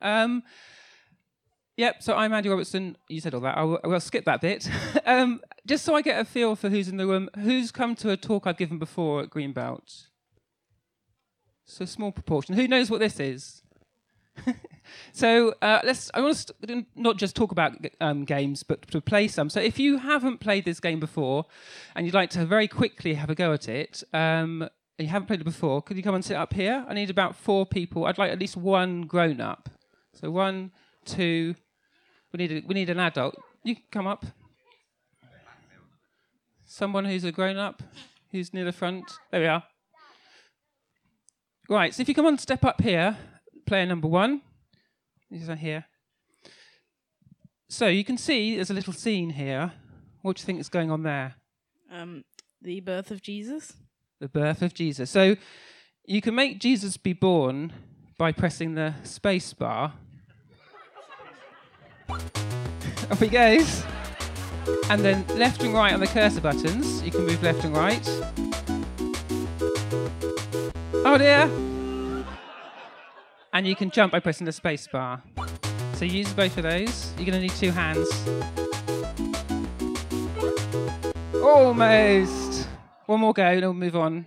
Yep, so I'm Andy Robertson. You said all that. I'll skip that bit. Just so I get a feel for who's in the room. Who's come to a talk I've given before at Greenbelt? It's a small proportion. Who knows what this is? So I want to not just talk about games, but to play some. So if you haven't played this game before and you'd like to very quickly have a go at it, and you haven't played it before, could you come and sit up here? I need about 4 people. I'd like at least one grown-up. So 1, 2... We need an adult. You can come up. Someone who's a grown-up, who's near the front. There we are. Right, so if you come on, step up here, player number 1. These are here. So you can see there's a little scene here. What do you think is going on there? The birth of Jesus. The birth of Jesus. So you can make Jesus be born by pressing the space bar. Off he goes. And then left and right on the cursor buttons. You can move left and right. Oh dear. And you can jump by pressing the space bar. So use both of those. You're going to need 2 hands. Almost. One more go and we'll move on.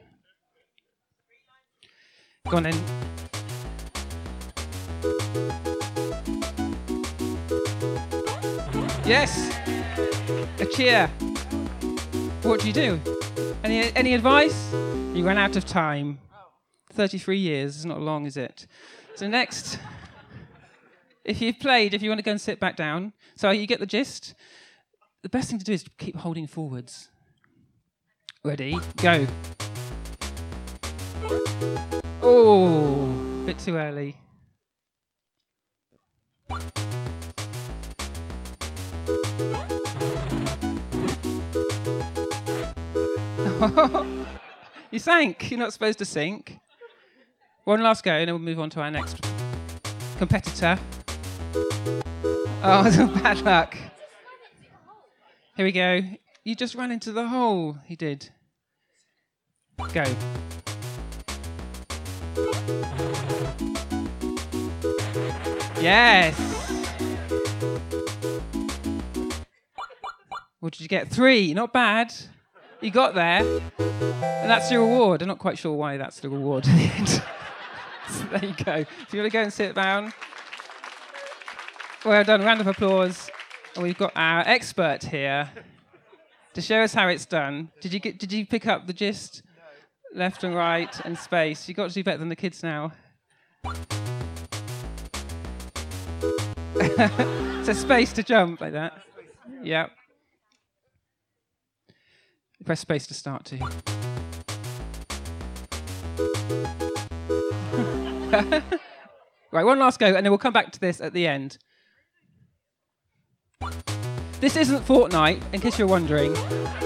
Go on then. Yes. A cheer. What do you do? Any advice? You ran out of time. 33 years is not long, is it? So next, if you want to go and sit back down. So you get the gist. The best thing to do is keep holding forwards. Ready? Go. Oh, a bit too early. You sank. You're not supposed to sink. One last go, and then we'll move on to our next competitor. Oh, bad luck. Here we go. You just ran into the hole. He did. Go. Yes. What did you get? 3. Not bad. You got there. And that's your reward. I'm not quite sure why that's the reward at the end. So there you go. If you want to go and sit down. Well done. Round of applause. And we've got our expert here to show us how it's done. Did you pick up the gist? No. Left and right and space. You've got to do better than the kids now. So space to jump like that. Yep. Press space to start too. Right, one last go, and then we'll come back to this at the end. This isn't Fortnite, in case you're wondering.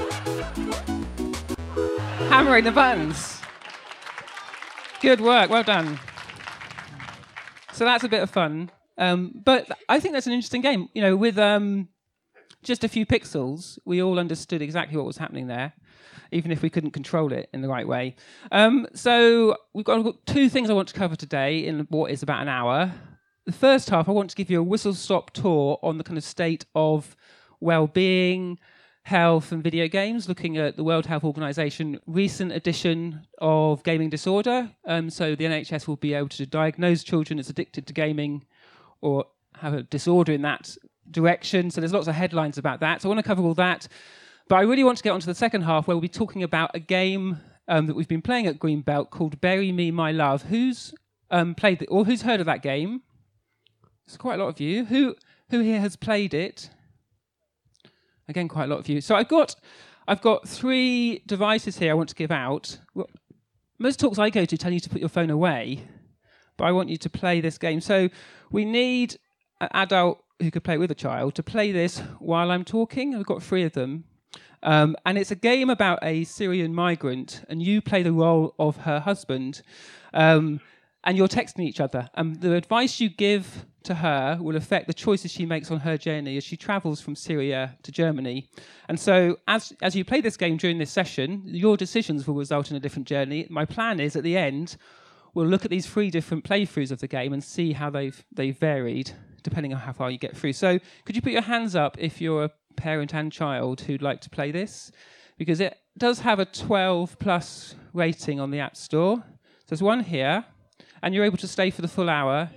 Hammering the buttons. Good work, well done. So that's a bit of fun. But I think that's an interesting game. You know, with just a few pixels, we all understood exactly what was happening there, even if we couldn't control it in the right way. So we've got 2 things I want to cover today in what is about an hour. The first half, I want to give you a whistle-stop tour on the kind of state of well-being, health and video games, looking at the World Health Organization recent edition of gaming disorder. So the NHS will be able to diagnose children that's addicted to gaming or have a disorder in that direction. So there's lots of headlines about that. So I want to cover all that. But I really want to get on to the second half where we'll be talking about a game that we've been playing at Greenbelt called Bury Me, My Love. Who's played it, or who's heard of that game? There's quite a lot of you. Who here has played it? Again, quite a lot of you. So I've got 3 devices here I want to give out. Well, most talks I go to tell you to put your phone away, but I want you to play this game. So we need an adult who could play it with a child to play this while I'm talking. I've got 3 of them. And it's a game about a Syrian migrant, and you play the role of her husband. And you're texting each other. The advice you give to her will affect the choices she makes on her journey as she travels from Syria to Germany. And so as you play this game during this session, your decisions will result in a different journey. My plan is, at the end, we'll look at these 3 different playthroughs of the game and see how they've varied depending on how far you get through. So could you put your hands up if you're a parent and child who'd like to play this? Because it does have a 12+ rating on the App Store. So there's one here, and you're able to stay for the full hour.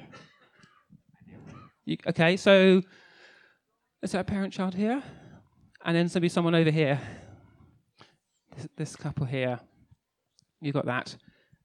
Okay, so is that a parent-child here? And then maybe someone over here. This couple here. You got that.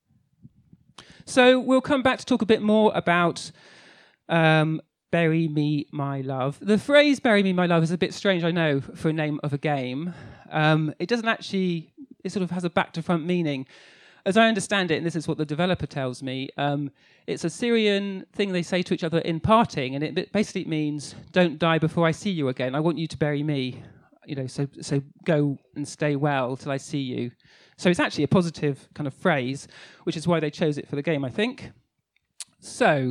So we'll come back to talk a bit more about Bury Me, My Love. The phrase Bury Me, My Love is a bit strange, I know, for a name of a game. It doesn't actually, it sort of has a back-to-front meaning. As I understand it, and this is what the developer tells me, it's a Syrian thing they say to each other in parting, and it basically means, don't die before I see you again. I want you to bury me. So go and stay well till I see you. So it's actually a positive kind of phrase, which is why they chose it for the game, I think. So,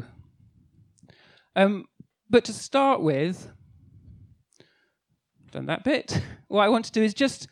but to start with, done that bit. What I want to do is just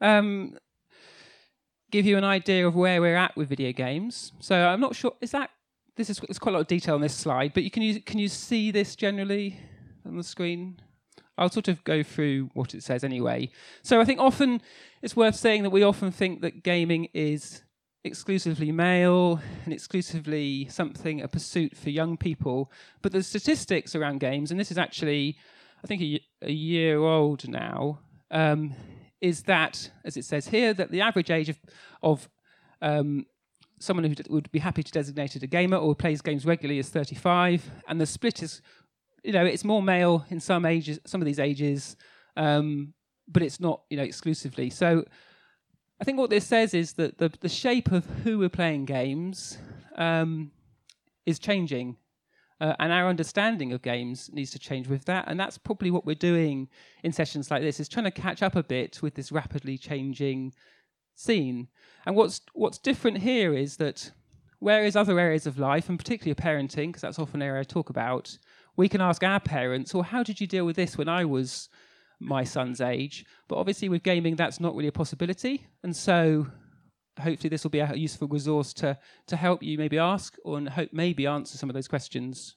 give you an idea of where we're at with video games. So I'm not sure, there's quite a lot of detail on this slide, but can you see this generally on the screen? I'll sort of go through what it says anyway. So I think often it's worth saying that we often think that gaming is exclusively male and exclusively a pursuit for young people. But the statistics around games, and this is actually, I think, a year old now, is that, as it says here, that the average age of someone who would be happy to designate it a gamer or plays games regularly is 35, and the split is, it's more male in some of these ages, but it's not, exclusively. So I think what this says is that the shape of who we're playing games is changing, and our understanding of games needs to change with that. And that's probably what we're doing in sessions like this, is trying to catch up a bit with this rapidly changing scene. And what's different here is that whereas other areas of life, and particularly parenting, because that's often an area I talk about, we can ask our parents, well, how did you deal with this when I was my son's age? But obviously with gaming, that's not really a possibility. And so hopefully this will be a useful resource to help you maybe ask or maybe answer some of those questions.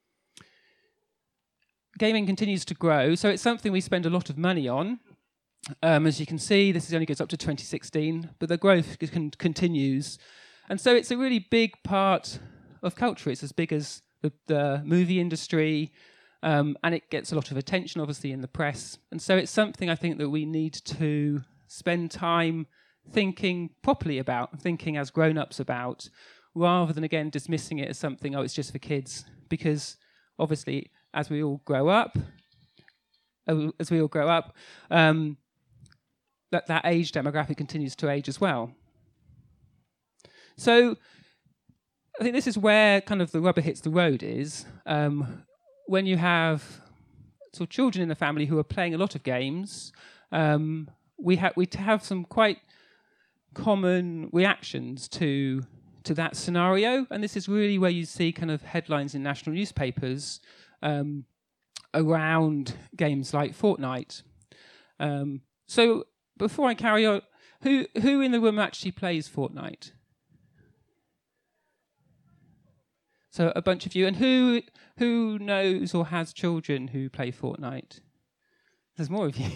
Gaming continues to grow, so it's something we spend a lot of money on. As you can see, this only goes up to 2016, but the growth continues. And so it's a really big part of culture. It's as big as the movie industry, and it gets a lot of attention, obviously, in the press. And so it's something I think that we need to spend time thinking properly about, thinking as grown-ups about, rather than, again, dismissing it as something, it's just for kids. Because, obviously, as we all grow up, that age demographic continues to age as well. So I think this is where kind of the rubber hits the road is when you have sort of children in the family who are playing a lot of games. We have some quite common reactions to that scenario, and this is really where you see kind of headlines in national newspapers around games like Fortnite. So before I carry on, who in the room actually plays Fortnite? So a bunch of you. And who knows or has children who play Fortnite? There's more of you.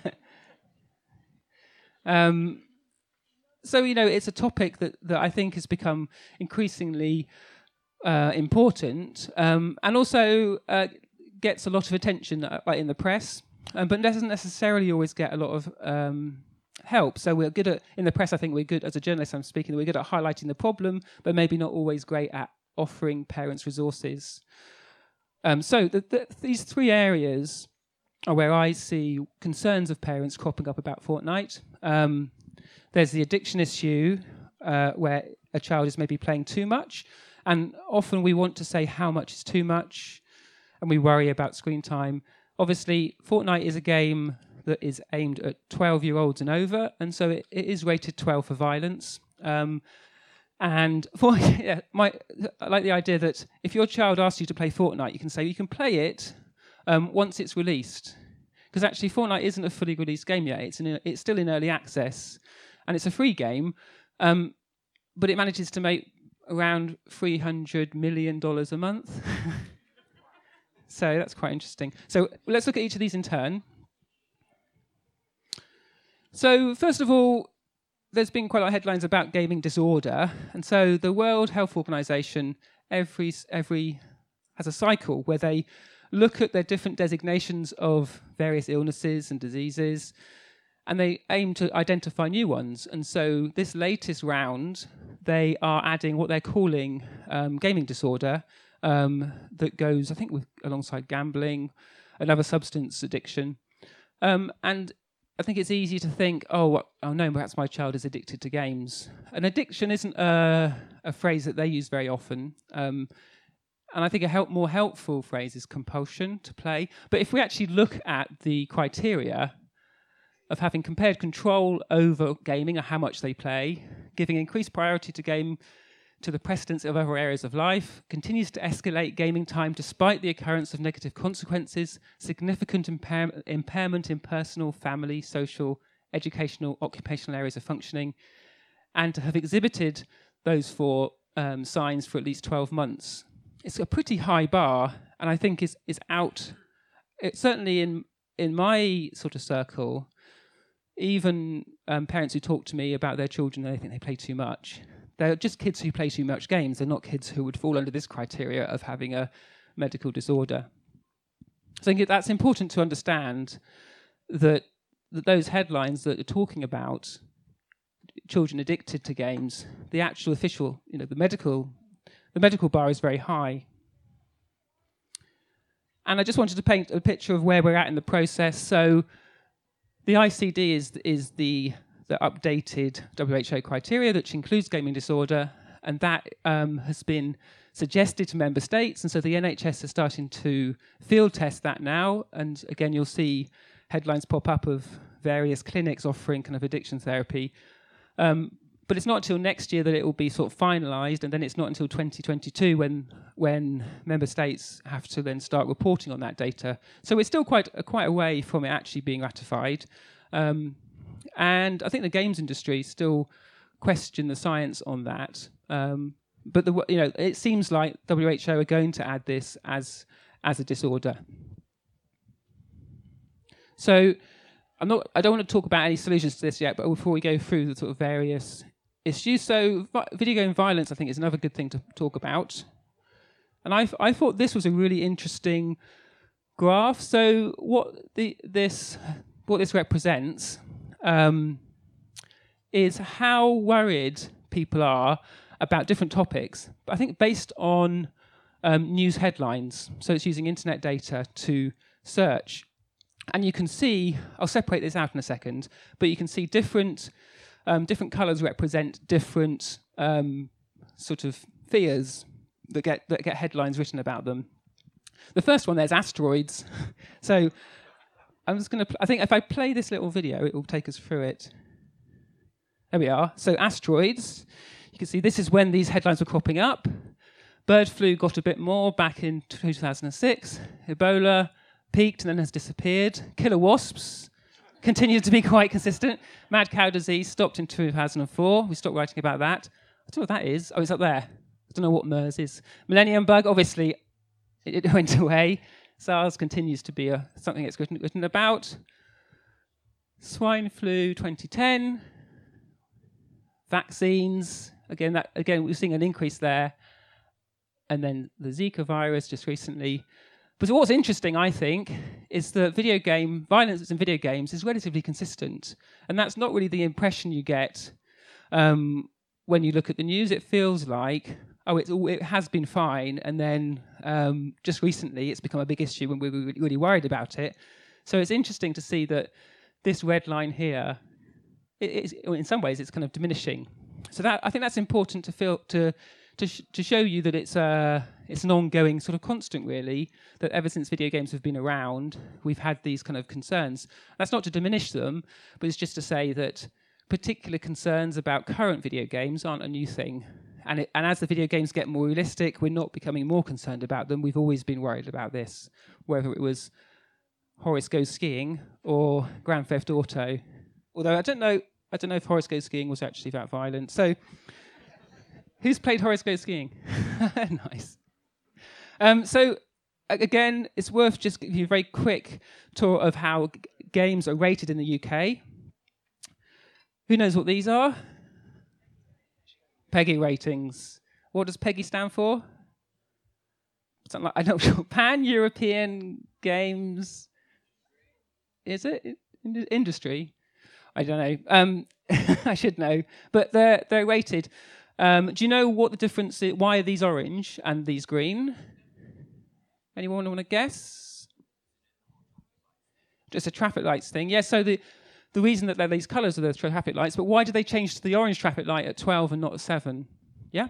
So, it's a topic that I think has become increasingly important, and also gets a lot of attention in the press, but doesn't necessarily always get a lot of help. So we're good at, in the press, I think we're good, as a journalist I'm speaking, we're good at highlighting the problem, but maybe not always great at offering parents resources. So these 3 areas are where I see concerns of parents cropping up about Fortnite. There's the addiction issue, where a child is maybe playing too much, and often we want to say how much is too much, and we worry about screen time. Obviously, Fortnite is a game that is aimed at 12-year-olds and over, and so it is rated 12 for violence. And I like the idea that if your child asks you to play Fortnite, you can say you can play it once it's released. Because actually, Fortnite isn't a fully released game yet. It's still in early access, and it's a free game. But it manages to make around $300 million a month. So that's quite interesting. So let's look at each of these in turn. So first of all, there's been quite a lot of headlines about gaming disorder. And so the World Health Organization every has a cycle where they look at their different designations of various illnesses and diseases, and they aim to identify new ones. And so this latest round, they are adding what they're calling gaming disorder, that goes, I think, alongside gambling, another substance addiction. And I think it's easy to think, oh no, perhaps my child is addicted to games. An addiction isn't a phrase that they use very often. And I think a more helpful phrase is compulsion to play. But if we actually look at the criteria of having compared control over gaming or how much they play, giving increased priority to game to the precedence of other areas of life, continues to escalate gaming time despite the occurrence of negative consequences, significant impairment in personal, family, social, educational, occupational areas of functioning, and to have exhibited those four signs for at least 12 months. It's a pretty high bar, and I think is out. It's certainly in my sort of circle, even parents who talk to me about their children, they think they play too much. They're just kids who play too much games. They're not kids who would fall under this criteria of having a medical disorder. So I think that's important to understand that those headlines that are talking about children addicted to games, the actual official, the medical bar is very high. And I just wanted to paint a picture of where we're at in the process. So the ICD is the updated WHO criteria, which includes gaming disorder, and that has been suggested to member states. And so the NHS is starting to field test that now. And again, you'll see headlines pop up of various clinics offering kind of addiction therapy. But it's not until next year that it will be sort of finalised, and then it's not until 2022 when member states have to then start reporting on that data. So it's still quite a way from it actually being ratified. And I think the games industry still question the science on that. But it seems like WHO are going to add this as a disorder. So I don't want to talk about any solutions to this yet, but before we go through the sort of various issues, so video game violence, I think, is another good thing to talk about. And I thought this was a really interesting graph. So what this represents is how worried people are about different topics. I think based on news headlines. So it's using internet data to search. And you can see, I'll separate this out in a second, but you can see different colours represent different sort of fears that get headlines written about them. The first one, there's asteroids. So I'm just going to, I think if I play this little video, it will take us through it. There we are. So asteroids, you can see this is when these headlines were cropping up. Bird flu got a bit more back in 2006. Ebola peaked and then has disappeared. Killer wasps continued to be quite consistent. Mad cow disease stopped in 2004. We stopped writing about that. I don't know what that is. Oh, it's up there. I don't know what MERS is. Millennium bug, obviously, it went away. SARS continues to be something that's written about. Swine flu 2010. Vaccines. Again, we're seeing an increase there. And then the Zika virus just recently. But what's interesting, I think, is that violence in video games is relatively consistent. And that's not really the impression you get when you look at the news. It feels like, it has been fine, and then just recently it's become a big issue when we were really worried about it. So it's interesting to see that this red line here, in some ways, it's kind of diminishing. So I think that's important to show you that it's an ongoing sort of constant, really, that ever since video games have been around, we've had these kind of concerns. That's not to diminish them, but it's just to say that particular concerns about current video games aren't a new thing. And as the video games get more realistic, we're not becoming more concerned about them. We've always been worried about this, whether it was Horace Goes Skiing or Grand Theft Auto. Although I don't know if Horace Goes Skiing was actually that violent. So Who's played Horoscope Skiing? Nice. So, again, it's worth just giving you a very quick tour of how games are rated in the UK. Who knows what these are? PEGI ratings. What does PEGI stand for? Something like, I don't know, Pan-European Games. Is it? Industry? I don't know. I should know. But they're rated. Do you know what the difference is? Why are these orange and these green? Anyone want to guess? Just a traffic lights thing. Yeah, so the reason that they're these colours are the traffic lights, but why did they change to the orange traffic light at 12 and not at 7? Yeah?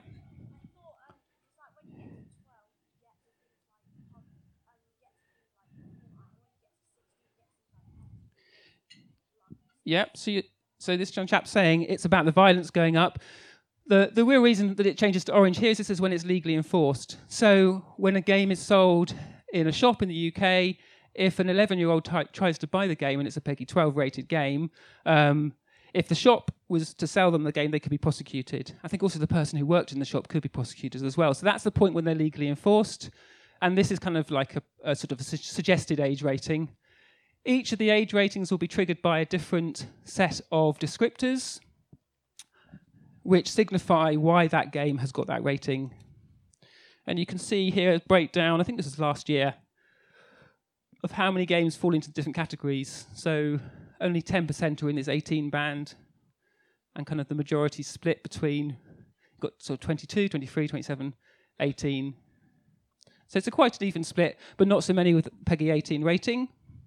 Yeah, so this young chap's saying it's about the violence going up. The real reason that it changes to orange here is this is when it's legally enforced. So when a game is sold in a shop in the UK, if an 11-year-old tries to buy the game and it's a PEGI 12 rated game, if the shop was to sell them the game, they could be prosecuted. I think also the person who worked in the shop could be prosecuted as well. So that's the point when they're legally enforced. And this is kind of like a sort of a suggested age rating. Each of the age ratings will be triggered by a different set of descriptors, which signify why that game has got that rating. And you can see here a breakdown, I think this is last year, of how many games fall into different categories. So only 10% are in this 18 band, and kind of the majority split between, got sort of 22, 23, 27, 18. So it's quite an even split, but not so many with PEGI 18 rating.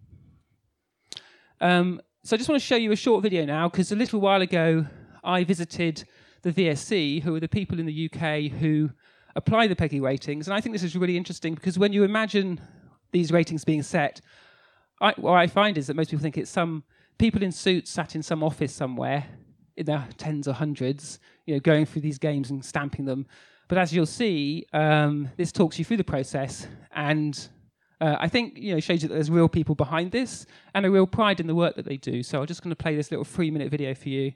So I just want to show you a short video now, because a little while ago I visited the VSC, who are the people in the UK who apply the PEGI ratings, and I think this is really interesting because when you imagine these ratings being set, what I find is that most people think it's some people in suits sat in some office somewhere in their tens or hundreds, going through these games and stamping them. But as you'll see, this talks you through the process, and I think shows you that there's real people behind this and a real pride in the work that they do. So I'm just going to play this little 3-minute video for you.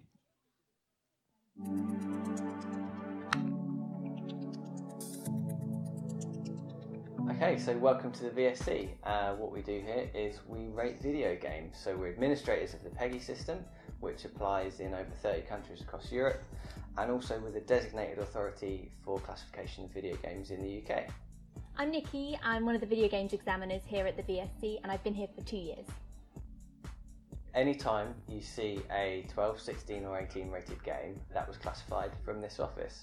Okay, so welcome to the VSC. What we do here is we rate video games. So we're administrators of the PEGI system, which applies in over 30 countries across Europe, and also with a designated authority for classification of video games in the UK. I'm Nikki, I'm one of the video games examiners here at the VSC, and I've been here for 2 years. Anytime you see a 12, 16 or 18 rated game, that was classified from this office.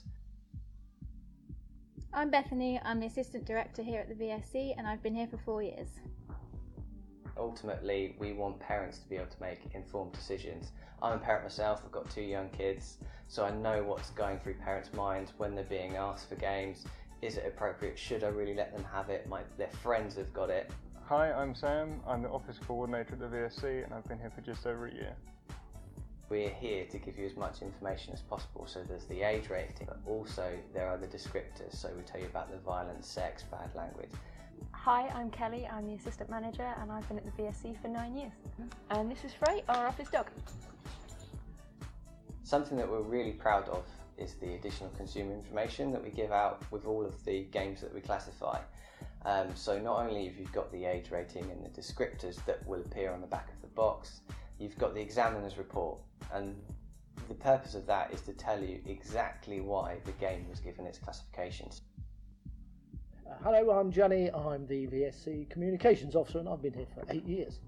I'm Bethany, I'm the Assistant Director here at the VSC, and I've been here for 4 years. Ultimately, we want parents to be able to make informed decisions. I'm a parent myself, I've got 2 young kids, so I know what's going through parents' minds when they're being asked for games. Is it appropriate? Should I really let them have it? Their friends have got it. Hi, I'm Sam. I'm the Office Coordinator at the VSC, and I've been here for just over a year. We're here to give you as much information as possible. So there's the age rating, but also there are the descriptors. So we tell you about the violence, sex, bad language. Hi, I'm Kelly. I'm the Assistant Manager, and I've been at the VSC for 9 years. And this is Frey, our office dog. Something that we're really proud of is the additional consumer information that we give out with all of the games that we classify. So not only have you got the age rating and the descriptors that will appear on the back of the box, you've got the examiner's report, and the purpose of that is to tell you exactly why the game was given its classifications. Hello, I'm Johnny. I'm the VSC Communications Officer, and I've been here for 8 years.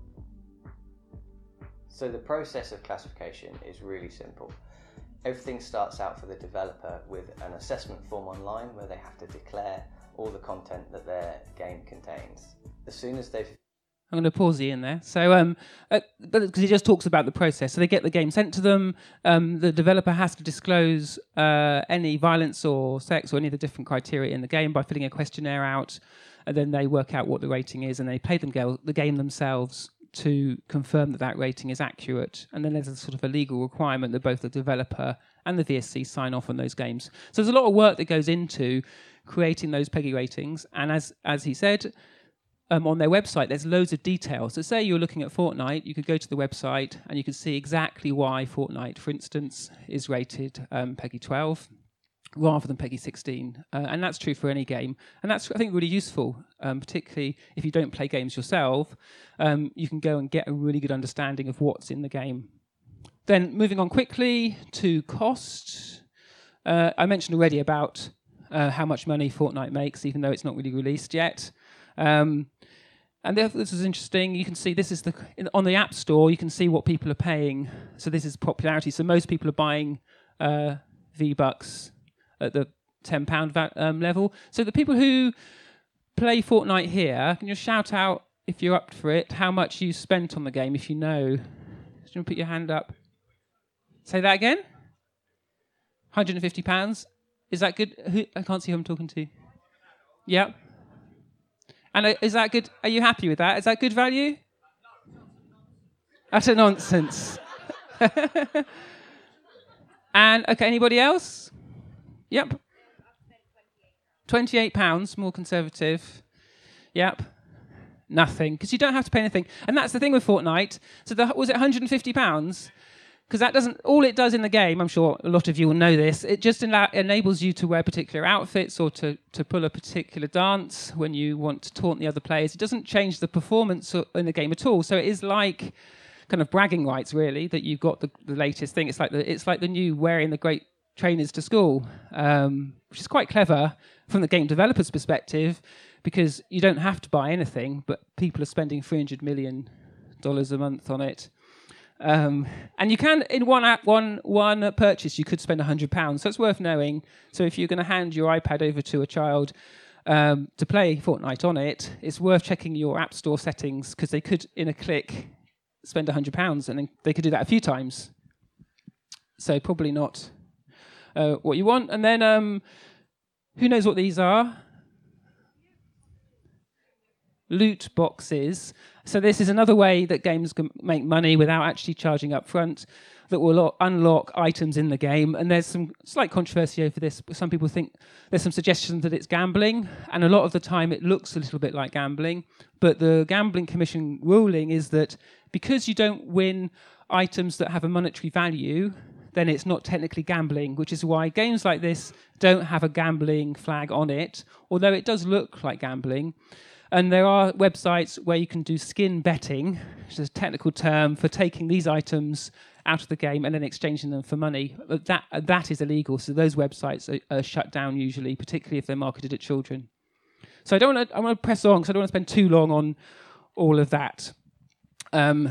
So the process of classification is really simple. Everything starts out for the developer with an assessment form online where they have to declare all the content that their game contains. As soon as they've... I'm going to pause you in there. So, because he just talks about the process. So they get the game sent to them. The developer has to disclose any violence or sex or any of the different criteria in the game by filling a questionnaire out. And then they work out what the rating is, and they play the game themselves to confirm that that rating is accurate. And then there's a sort of a legal requirement that both the developer and the VSC sign off on those games. So there's a lot of work that goes into creating those PEGI ratings. And as he said, on their website, there's loads of details. So say you're looking at Fortnite, you could go to the website and you can see exactly why Fortnite, for instance, is rated PEGI 12. rather than PEGI 16. And that's true for any game. And that's, I think, really useful, particularly if you don't play games yourself. You can go and get a really good understanding of what's in the game. Then moving on quickly to cost. I mentioned already about how much money Fortnite makes, even though it's not really released yet. And this is interesting. You can see this is on the App Store. You can see what people are paying. So this is popularity. So most people are buying V-Bucks at the £10 level. So the people who play Fortnite here, can you shout out if you're up for it? How much you spent on the game? If you know, do you want to put your hand up? Say that again. £150. Is that good? I can't see who I'm talking to. Yep. And is that good? Are you happy with that? Is that good value? Utter nonsense. And, okay, anybody else? Yep. £28, more conservative. Yep. Nothing, because you don't have to pay anything. And that's the thing with Fortnite. So was it £150? Because that doesn't, all it does in the game, I'm sure a lot of you will know this, it just enables you to wear particular outfits or to pull a particular dance when you want to taunt the other players. It doesn't change the performance in the game at all. So it is like kind of bragging rights, really, that you've got the latest thing. It's like the new wearing the great trainers to school, which is quite clever from the game developer's perspective, because you don't have to buy anything, but people are spending $300 million a month on it. And you can, in one purchase, you could spend £100, so it's worth knowing. So if you're going to hand your iPad over to a child to play Fortnite on it, it's worth checking your App Store settings, because they could, in a click, spend £100, and then they could do that a few times. So probably not what you want. And then, who knows what these are? Loot boxes. So this is another way that games can make money without actually charging up front, that will unlock items in the game. And there's some slight controversy over this. Some people think there's some suggestions that it's gambling, and a lot of the time it looks a little bit like gambling. But the Gambling Commission ruling is that because you don't win items that have a monetary value, then it's not technically gambling, which is why games like this don't have a gambling flag on it, although it does look like gambling. And there are websites where you can do skin betting, which is a technical term for taking these items out of the game and then exchanging them for money. But that is illegal, so those websites are shut down usually, particularly if they're marketed at children. So I want to press on, because I don't want to spend too long on all of that. How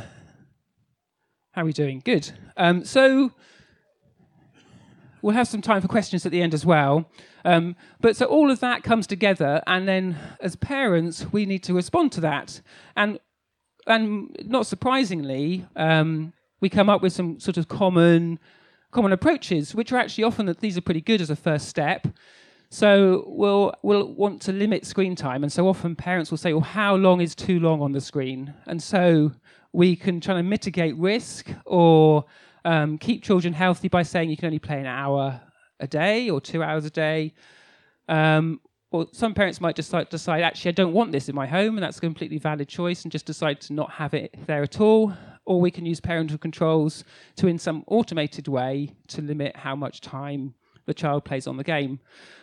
are we doing? Good. So we'll have some time for questions at the end as well. But so all of that comes together, and then as parents, we need to respond to that. And not surprisingly, we come up with some sort of common approaches, which are actually often that these are pretty good as a first step. So we'll want to limit screen time, and so often parents will say, well, how long is too long on the screen? And so we can try to mitigate risk or keep children healthy by saying you can only play an hour a day or 2 hours a day. Or some parents might just decide, actually, I don't want this in my home, and that's a completely valid choice, and just decide to not have it there at all. Or we can use parental controls to, in some automated way, to limit how much time the child plays on the game.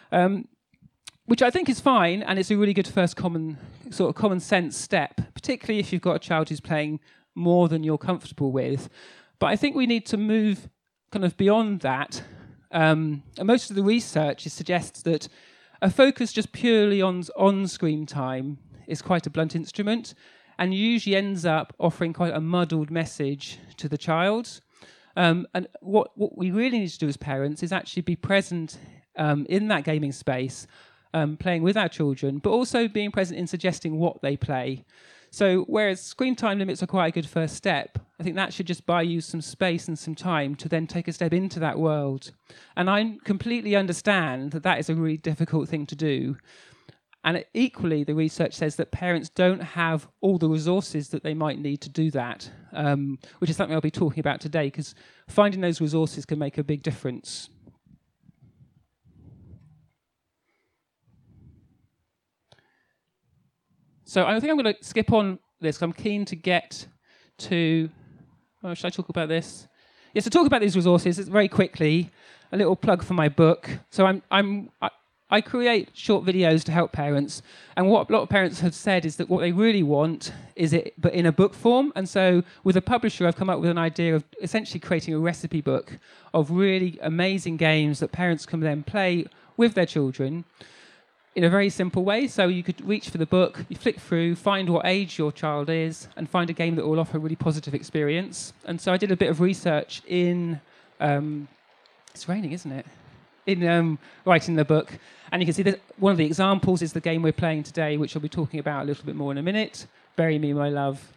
Which I think is fine, and it's a really good first common sense step, particularly if you've got a child who's playing more than you're comfortable with. But I think we need to move kind of beyond that. And most of the research suggests that a focus just purely on screen time is quite a blunt instrument, and usually ends up offering quite a muddled message to the child. And what we really need to do as parents is actually be present in that gaming space, playing with our children, but also being present in suggesting what they play. So whereas screen time limits are quite a good first step, I think that should just buy you some space and some time to then take a step into that world. And I completely understand that that is a really difficult thing to do. And equally, the research says that parents don't have all the resources that they might need to do that, which is something I'll be talking about today, because finding those resources can make a big difference. So I think I'm going to skip on this, because I'm keen to get to... Oh, should I talk about this? Yes, to talk about these resources very quickly, a little plug for my book. So I create short videos to help parents, and what a lot of parents have said is that what they really want is it, but in a book form. And so with a publisher, I've come up with an idea of essentially creating a recipe book of really amazing games that parents can then play with their children in a very simple way. So you could reach for the book, you flick through, find what age your child is, and find a game that will offer a really positive experience. And so I did a bit of research in... it's raining, isn't it? In writing the book. And you can see that one of the examples is the game we're playing today, which I'll be talking about a little bit more in a minute. Bury Me, My Love.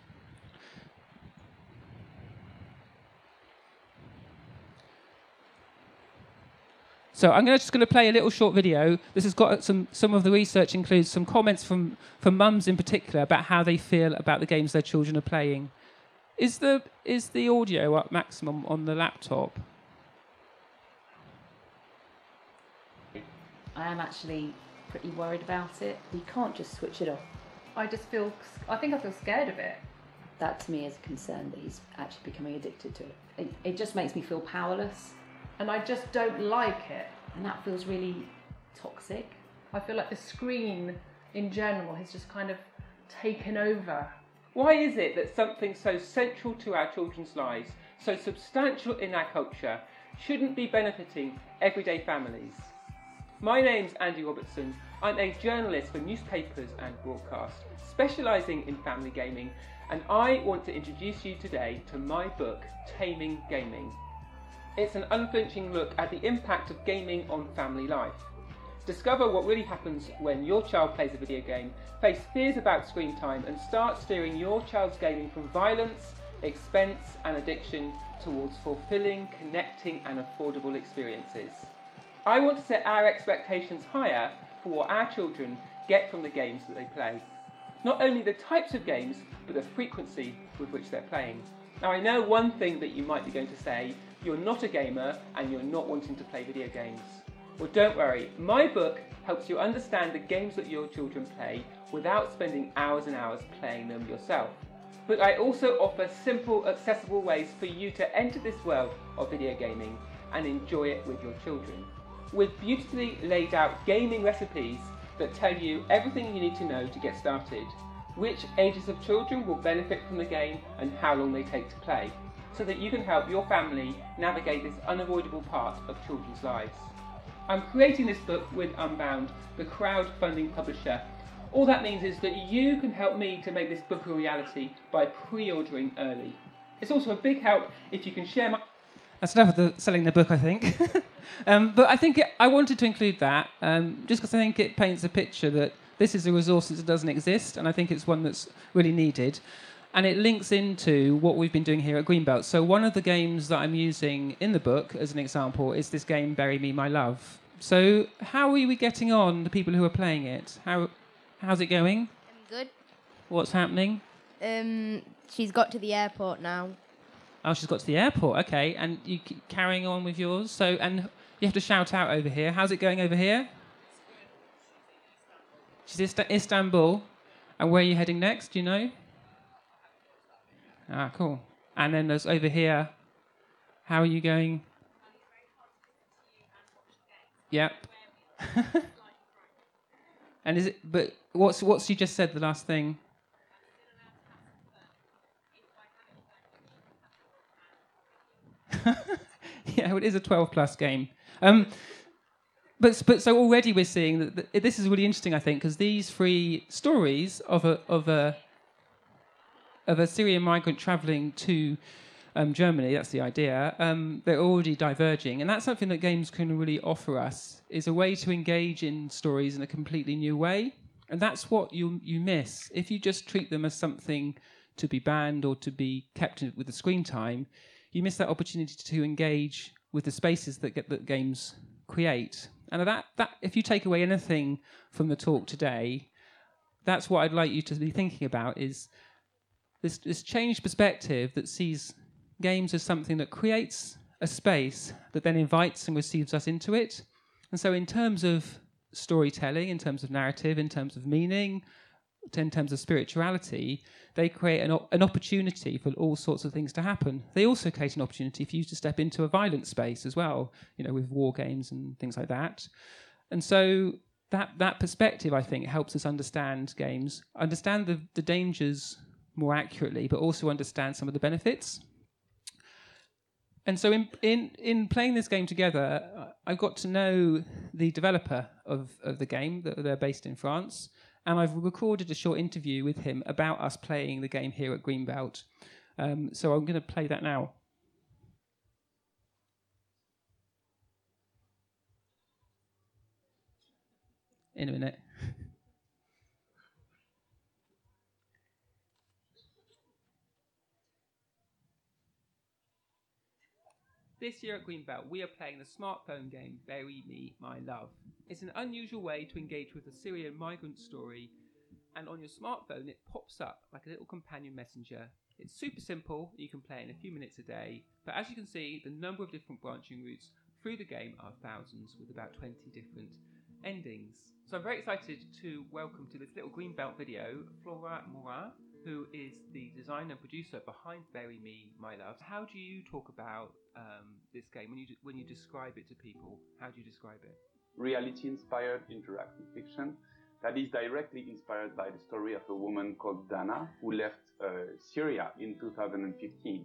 So I'm just going to play a little short video. This has got some of the research includes some comments from mums in particular about how they feel about the games their children are playing. Is the audio up maximum on the laptop? I am actually pretty worried about it. You can't just switch it off. I think I feel scared of it. That to me is a concern that he's actually becoming addicted to it. It just makes me feel powerless. And I just don't like it. And that feels really toxic. I feel like the screen in general has just kind of taken over. Why is it that something so central to our children's lives, so substantial in our culture, shouldn't be benefiting everyday families? My name's Andy Robertson. I'm a journalist for newspapers and broadcast, specialising in family gaming, and I want to introduce you today to my book, Taming Gaming. It's an unflinching look at the impact of gaming on family life. Discover what really happens when your child plays a video game, face fears about screen time, and start steering your child's gaming from violence, expense, and addiction towards fulfilling, connecting, and affordable experiences. I want to set our expectations higher for what our children get from the games that they play. Not only the types of games, but the frequency with which they're playing. Now I know one thing that you might be going to say, you're not a gamer and you're not wanting to play video games. Well, don't worry, my book helps you understand the games that your children play without spending hours and hours playing them yourself. But I also offer simple, accessible ways for you to enter this world of video gaming and enjoy it with your children, with beautifully laid out gaming recipes that tell you everything you need to know to get started, which ages of children will benefit from the game and how long they take to play, so that you can help your family navigate this unavoidable part of children's lives. I'm creating this book with Unbound, the crowdfunding publisher. All that means is that you can help me to make this book a reality by pre-ordering early. It's also a big help if you can share my... That's enough of selling the book, I think. But I think I wanted to include that just because I think it paints a picture that this is a resource that doesn't exist, and I think it's one that's really needed. And it links into what we've been doing here at Greenbelt. So one of the games that I'm using in the book, as an example, is this game, Bury Me, My Love. So how are we getting on, the people who are playing it? How's it going? Good. What's happening? She's got to the airport now. Oh, she's got to the airport. Okay, and you keep carrying on with yours. So, and you have to shout out over here. How's it going over here? She's Istanbul. And where are you heading next? Do you know? Ah, cool. And then there's over here. How are you going? Yep. And is it? But what's you just said? The last thing. Yeah, well, it is a 12+ game. But so already we're seeing that this is really interesting, I think, because these 3 stories of a Syrian migrant travelling to Germany, that's the idea, they're already diverging. And that's something that games can really offer us, is a way to engage in stories in a completely new way. And that's what you miss. If you just treat them as something to be banned or to be kept with the screen time, you miss that opportunity to engage with the spaces that games create. And that if you take away anything from the talk today, that's what I'd like you to be thinking about, is this changed perspective that sees games as something that creates a space that then invites and receives us into it. And so in terms of storytelling, in terms of narrative, in terms of meaning, in terms of spirituality, they create an opportunity for all sorts of things to happen. They also create an opportunity for you to step into a violent space as well, with war games and things like that. And so that perspective, I think, helps us understand games, understand the dangers more accurately, but also understand some of the benefits. And so in playing this game together, I got to know the developer of the game. They're based in France. And I've recorded a short interview with him about us playing the game here at Greenbelt. So I'm going to play that now. In a minute. This year at Greenbelt, we are playing the smartphone game Bury Me, My Love. It's an unusual way to engage with a Syrian migrant story, and on your smartphone it pops up like a little companion messenger. It's super simple, you can play it in a few minutes a day, but as you can see, the number of different branching routes through the game are thousands, with about 20 different endings. So I'm very excited to welcome to this little Greenbelt video Flora Morin, who is the designer and producer behind Bury Me, My Love. How do you talk about this game when you describe it to people? How do you describe it? Reality-inspired interactive fiction that is directly inspired by the story of a woman called Dana who left Syria in 2015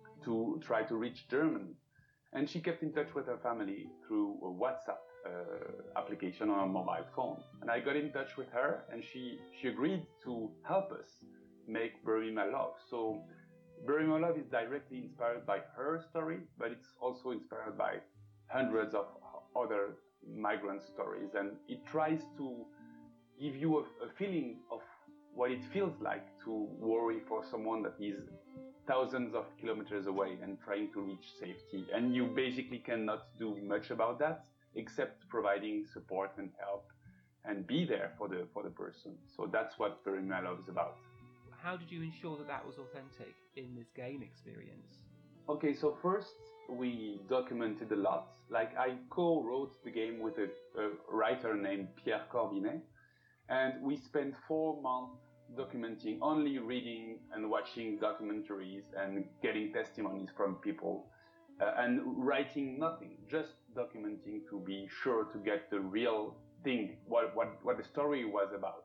to try to reach Germany. And she kept in touch with her family through a WhatsApp application on a mobile phone. And I got in touch with her, and she agreed to help us make Bury My Love. So Bury My Love is directly inspired by her story, but it's also inspired by hundreds of other migrant stories, and it tries to give you a feeling of what it feels like to worry for someone that is thousands of kilometers away and trying to reach safety, and you basically cannot do much about that except providing support and help and be there for the person. So that's what Bury My Love is about. How did you ensure that was authentic in this game experience? Okay, so first we documented a lot. Like, I co-wrote the game with a writer named Pierre Corbinet, and we spent 4 months documenting, only reading and watching documentaries and getting testimonies from people, and writing nothing, just documenting to be sure to get the real thing, what the story was about.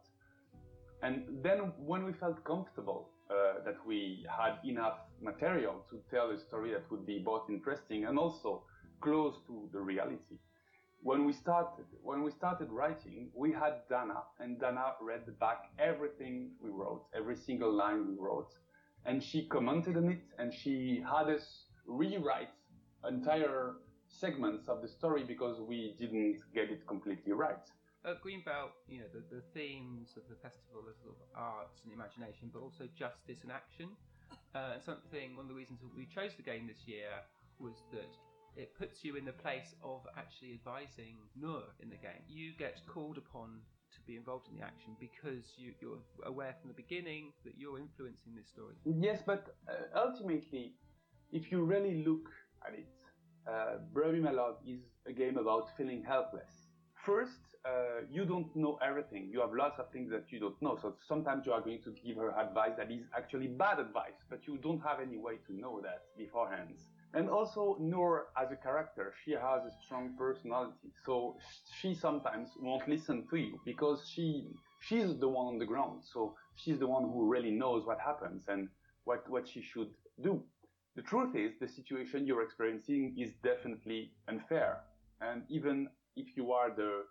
And then when we felt comfortable that we had enough material to tell a story that would be both interesting and also close to the reality, when we started writing, we had Dana, and Dana read back everything we wrote, every single line we wrote, and she commented on it, and she had us rewrite entire segments of the story because we didn't get it completely right. At Greenbelt, the themes of the festival are sort of arts and imagination, but also justice and action. One of the reasons that we chose the game this year was that it puts you in the place of actually advising Noor in the game. You get called upon to be involved in the action because you're aware from the beginning that you're influencing this story. Yes, but ultimately, if you really look at it, Bury My Love is a game about feeling helpless. First, you don't know everything. You have lots of things that you don't know. So sometimes you are going to give her advice that is actually bad advice, but you don't have any way to know that beforehand. And also, Noor, as a character, she has a strong personality. So she sometimes won't listen to you because she's the one on the ground. So she's the one who really knows what happens and what she should do. The truth is, the situation you're experiencing is definitely unfair. And even if you are the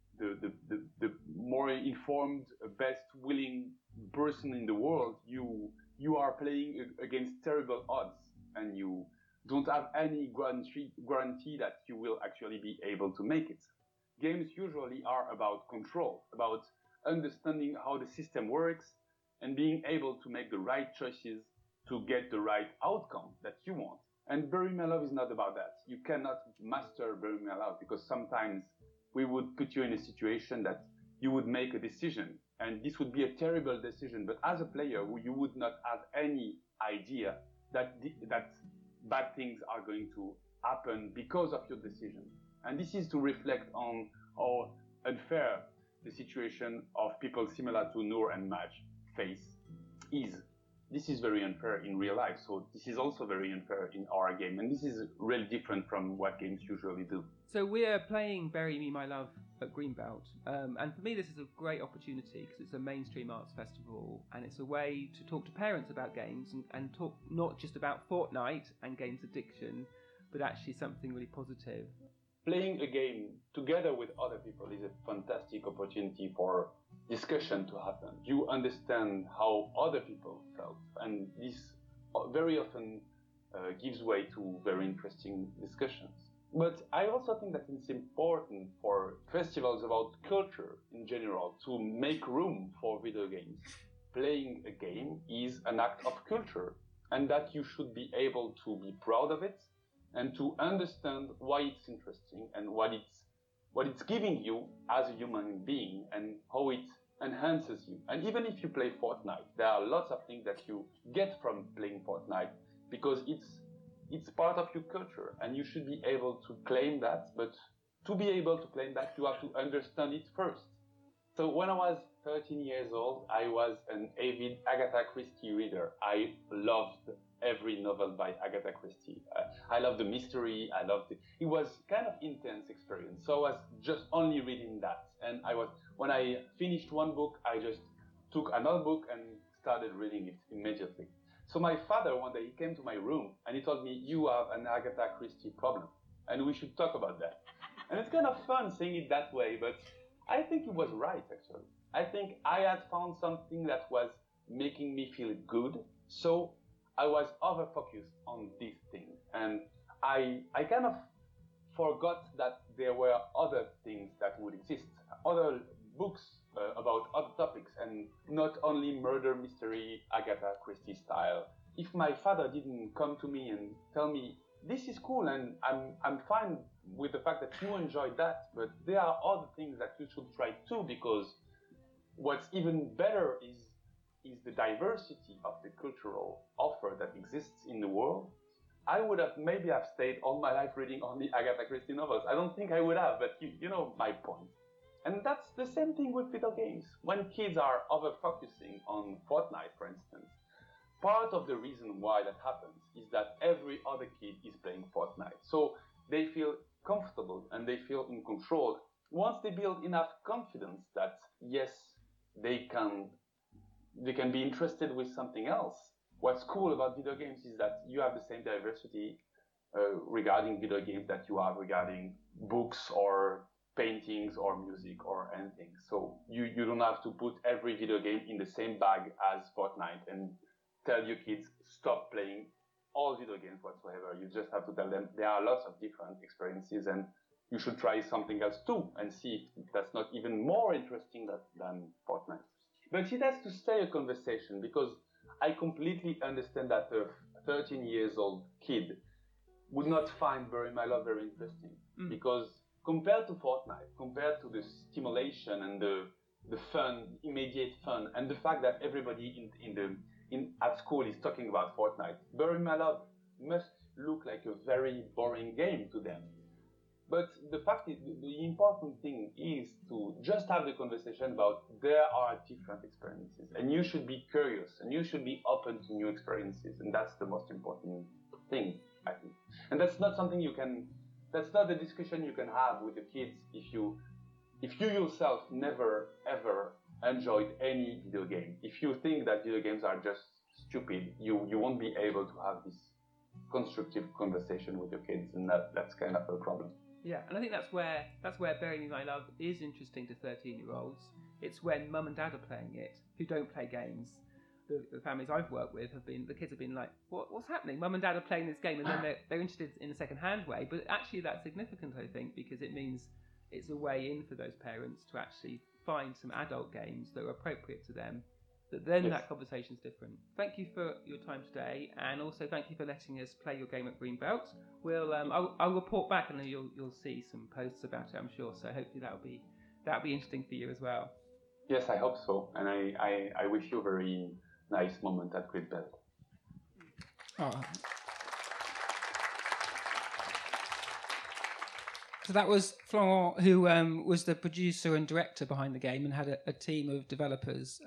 more informed, best willing person in the world, you are playing against terrible odds, and you don't have any guarantee that you will actually be able to make it. Games usually are about control, about understanding how the system works and being able to make the right choices to get the right outcome that you want. And Bury My Love is not about that. You cannot master Bury My Love because sometimes we would put you in a situation that you would make a decision, and this would be a terrible decision, but as a player, you would not have any idea that bad things are going to happen because of your decision. And this is to reflect on how unfair the situation of people similar to Noor and Maj face is. This is very unfair in real life, so this is also very unfair in our game, and this is really different from what games usually do. So we're playing Bury Me My Love at Greenbelt, and for me this is a great opportunity because it's a mainstream arts festival and it's a way to talk to parents about games and talk not just about Fortnite and games addiction, but actually something really positive. Playing a game together with other people is a fantastic opportunity for discussion to happen. You understand how other people felt, and this very often gives way to very interesting discussions. But I also think that it's important for festivals about culture in general to make room for video games. Playing a game is an act of culture, and that you should be able to be proud of it and to understand why it's interesting and what it's giving you as a human being and how it enhances you. And even if you play Fortnite, there are lots of things that you get from playing Fortnite because it's part of your culture and you should be able to claim that, but to be able to claim that, you have to understand it first. So when I was 13 years old, I was an avid Agatha Christie reader. I loved every novel by Agatha Christie. I loved the mystery, it was kind of intense experience. So I was just only reading that. And when I finished one book, I just took another book and started reading it immediately. So my father, one day, he came to my room and he told me, "You have an Agatha Christie problem and we should talk about that." And it's kind of fun saying it that way, but I think he was right, actually. I think I had found something that was making me feel good, so I was over-focused on this thing. And I kind of forgot that there were other things that would exist, other books about other topics, and not only murder mystery, Agatha Christie style. If my father didn't come to me and tell me, "This is cool and I'm fine with the fact that you enjoyed that, but there are other things that you should try too, because what's even better is the diversity of the cultural offer that exists in the world," I would have maybe have stayed all my life reading only Agatha Christie novels. I don't think I would have, but you know my point. And that's the same thing with video games. When kids are over-focusing on Fortnite, for instance, part of the reason why that happens is that every other kid is playing Fortnite. So they feel comfortable and they feel in control. Once they build enough confidence that, yes, they can be interested with something else. What's cool about video games is that you have the same diversity regarding video games that you have regarding books or paintings or music or anything. So you don't have to put every video game in the same bag as Fortnite and tell your kids stop playing all video games whatsoever. You just have to tell them there are lots of different experiences and you should try something else too and see if that's not even more interesting than Fortnite. But it has to stay a conversation because I completely understand that a 13 years old kid would not find Bury My Love very interesting because compared to Fortnite, compared to the stimulation and the fun, immediate fun, and the fact that everybody at school is talking about Fortnite, Bury My Love must look like a very boring game to them. But the fact is, the important thing is to just have the conversation about there are different experiences and you should be curious and you should be open to new experiences, and that's the most important thing, I think. And that's not something that's not a discussion you can have with the kids if you yourself never ever enjoyed any video game. If you think that video games are just stupid, you won't be able to have this constructive conversation with your kids, and that's kind of a problem. Yeah, and I think that's where Bury Me My Love is interesting to 13-year-olds. It's when mum and dad are playing it, who don't play games. The families I've worked with the kids have been like, what's happening? Mum and dad are playing this game, and then they're interested in a second-hand way. But actually that's significant, I think, because it means it's a way in for those parents to actually find some adult games that are appropriate to them. But then Yes. that conversation's different. Thank you for your time today, and also thank you for letting us play your game at Greenbelt. I'll report back, and then you'll see some posts about it, I'm sure. So hopefully that'll be interesting for you as well. Yes, I hope so, and I wish you a very nice moment at Greenbelt. So that was Florent, who was the producer and director behind the game and had a team of developers.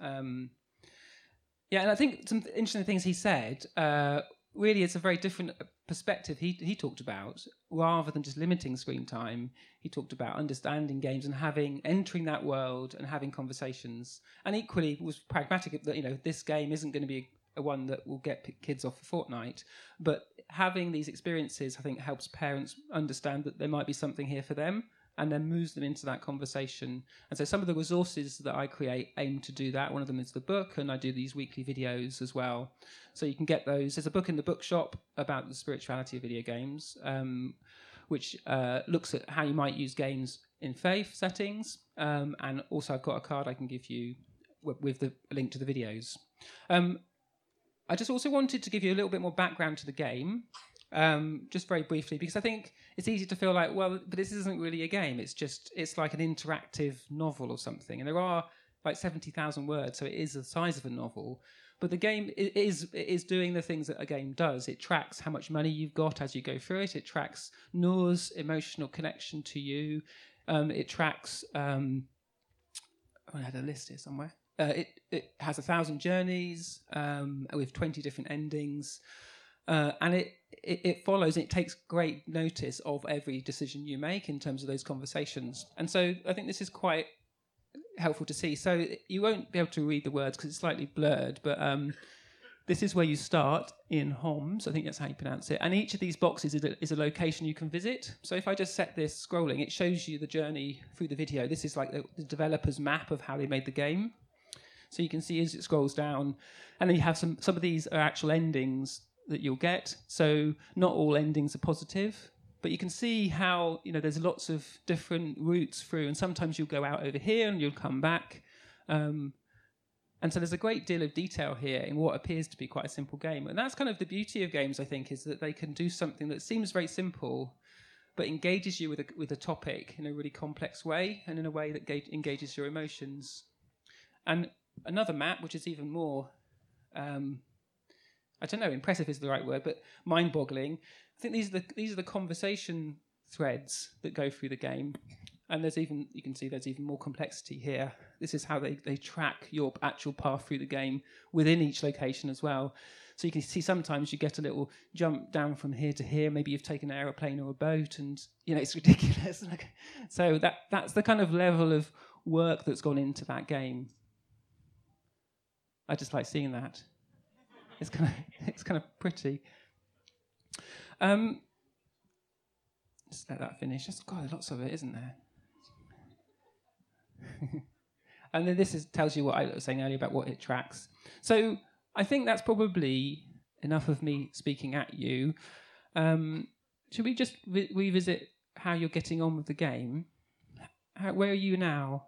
Yeah, and I think some interesting things he said. Really, it's a very different perspective he talked about. Rather than just limiting screen time, he talked about understanding games and entering that world and having conversations. And equally, was pragmatic that this game isn't going to be a one that will get kids off for Fortnite, but having these experiences, I think, helps parents understand that there might be something here for them, and then moves them into that conversation. And so some of the resources that I create aim to do that. One of them is the book, and I do these weekly videos as well. So you can get those. There's a book in the bookshop about the spirituality of video games, which looks at how you might use games in faith settings. And also I've got a card I can give you with the link to the videos. I just also wanted to give you a little bit more background to the game, just very briefly, because I think it's easy to feel like, well, but this isn't really a game. It's like an interactive novel or something. And there are like 70,000 words, so it is the size of a novel. But the game is doing the things that a game does. It tracks how much money you've got as you go through it. It tracks Noor's emotional connection to you. It tracks... I had a list here somewhere. It has 1,000 journeys with 20 different endings, and it follows. It takes great notice of every decision you make in terms of those conversations. And so I think this is quite helpful to see. So you won't be able to read the words because it's slightly blurred, but this is where you start in Homs. I think that's how you pronounce it. And each of these boxes is a location you can visit. So if I just set this scrolling, it shows you the journey through the video. This is like the developer's map of how they made the game. So you can see as it scrolls down, and then you have some of these are actual endings that you'll get. So not all endings are positive, but you can see how there's lots of different routes through, and sometimes you'll go out over here and you'll come back. And so there's a great deal of detail here in what appears to be quite a simple game. And that's kind of the beauty of games, I think, is that they can do something that seems very simple, but engages you with a topic in a really complex way, and in a way that engages your emotions. And another map, which is even more, I don't know, impressive is the right word, but mind-boggling. I think these are the conversation threads that go through the game, and you can see there's even more complexity here. This is how they track your actual path through the game within each location as well. So you can see sometimes you get a little jump down from here to here. Maybe you've taken an aeroplane or a boat, and it's ridiculous. So that's the kind of level of work that's gone into that game. I just like seeing that. It's kind of pretty. Just let that finish. There's lots of it, isn't there? And then tells you what I was saying earlier about what it tracks. So I think that's probably enough of me speaking at you. Should we just revisit how you're getting on with the game? Where are you now?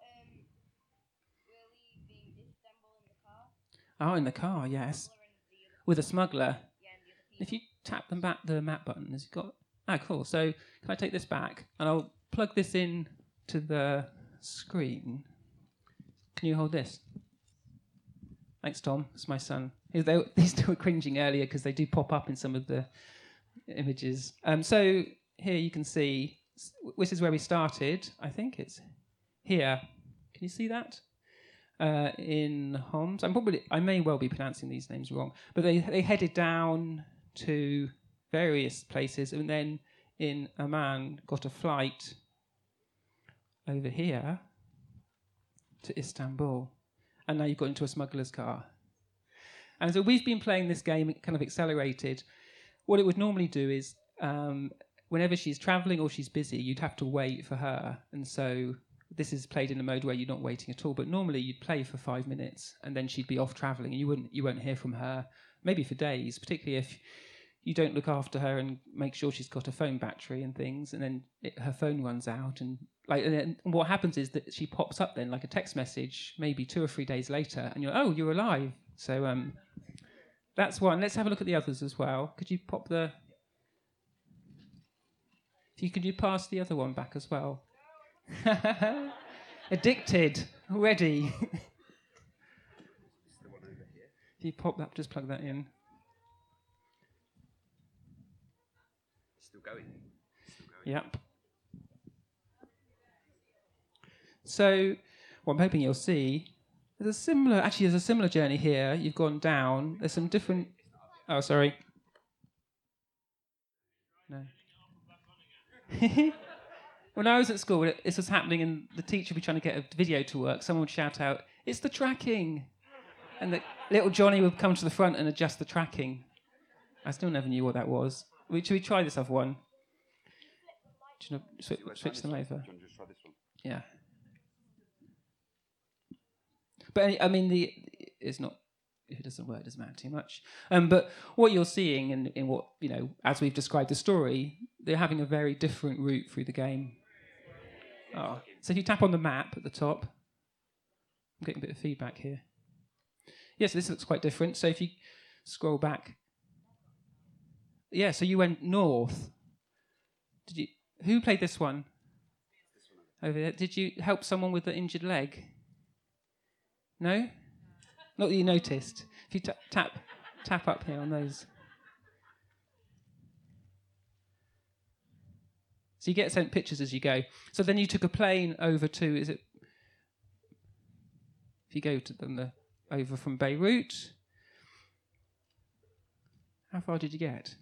Oh, in the car, yes. With a smuggler. If you tap the map button, has it got... Ah, cool. So can I take this back? And I'll plug this in to the screen. Can you hold this? Thanks, Tom. It's my son. These two were cringing earlier because they do pop up in some of the images. So here you can see, this is where we started. I think it's here. Can you see that? In Homs. I may well be pronouncing these names wrong, but they headed down to various places, and then in Amman got a flight over here to Istanbul, and now you've got into a smuggler's car. And so we've been playing this game kind of accelerated. What it would normally do is whenever she's travelling or she's busy, you'd have to wait for her, and so this is played in a mode where you're not waiting at all, but normally you'd play for 5 minutes and then she'd be off travelling, and you won't hear from her maybe for days, particularly if you don't look after her and make sure she's got a phone battery and things, and then her phone runs out, and then what happens is that she pops up then like a text message maybe 2 or 3 days later, and you're, oh, you're alive. So that's one. Let's have a look at the others as well. Could you pop could you pass the other one back as well? Addicted already. If you pop that, just plug that in. Still going. Yep. So what I'm hoping you'll see, there's a similar journey here. You've gone down. There's some different... Oh, sorry. No. When I was at school, this was happening and the teacher would be trying to get a video to work. Someone would shout out, "It's the tracking!" And the little Johnny would come to the front and adjust the tracking. I still never knew what that was. Should we try this other one? Do you know, switch them over? Just try this one. Yeah. But I mean, it's not. If it doesn't work, it doesn't matter too much. But what you're seeing in what, you know, as we've described the story, they're having a very different route through the game. Oh. So if you tap on the map at the top, I'm getting a bit of feedback here. Yes, this looks quite different. So if you scroll back, yeah. So you went north. Did you? Who played this one? Over there. Did you help someone with the injured leg? No? Not that you noticed. If you tap up here on those. So you get sent pictures as you go. So then you took a plane over to, if you go to them, over from Beirut. How far did you get?